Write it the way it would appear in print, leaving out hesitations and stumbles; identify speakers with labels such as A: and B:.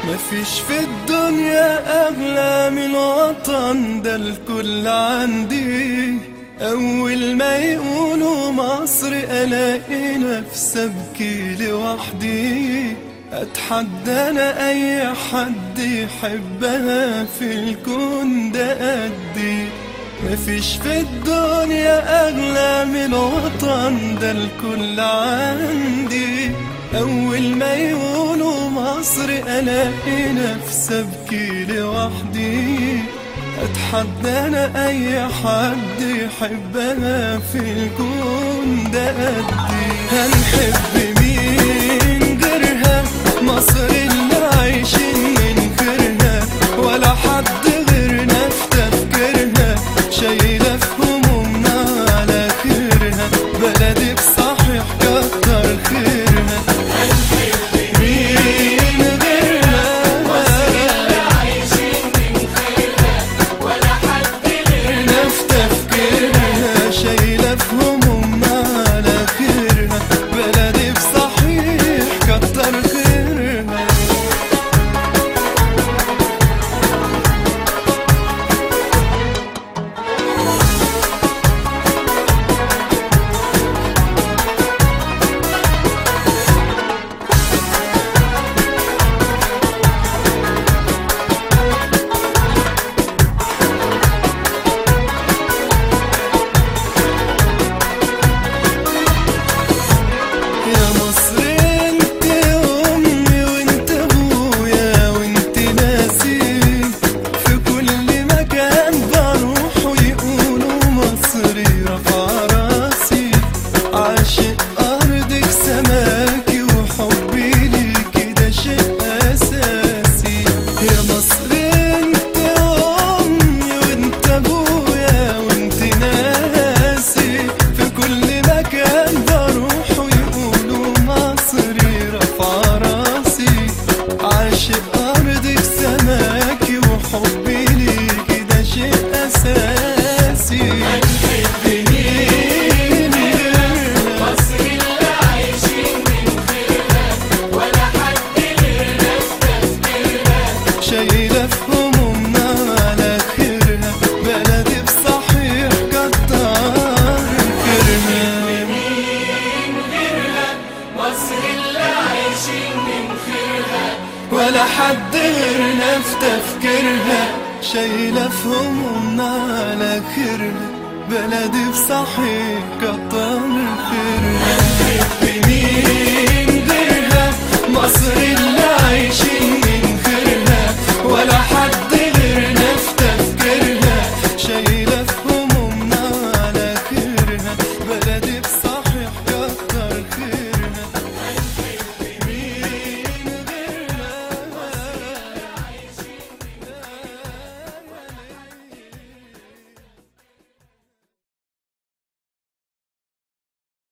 A: مفيش في الدنيا أغلى من الوطن ده، الكل عندي. أول ما يقولوا مصر ألاقي نفسي أبكي لوحدي. أتحدى أنا أي حد يحبها في الكون ده قدي. مفيش في الدنيا أغلى من الوطن ده، الكل عندي. أول ما يقولوا مصر ألاقي نفسي أبكي لوحدي. أتحدى أنا أي حد يحبها في الكون ده قدي. هنحب مين غيرها؟ مصر اللي عايشين من غيرها، ولا حد غيرنا في تفكيرها. شايلة في همومنا على خيرها، بلدي بصحيح كتر خيرها. هنحب مين غيرها؟ مصر اللي عايشين من غيرها، ولا حد غيرنا في تفكيرها. شايلة في همومنا على خيرها، بلدي بصحيح كتر خيرها. شايلة في همومنا على خيرها، بلدي بصحيح كتر خيرها. مين غيرها؟ مصر اللي عايشين من خيرها، ولا حد غيرنا في تفكيرها. شايلة في همومنا على خيرها، بلدي بصحيح كتر خيرها. مين غيرها؟ مصر اللي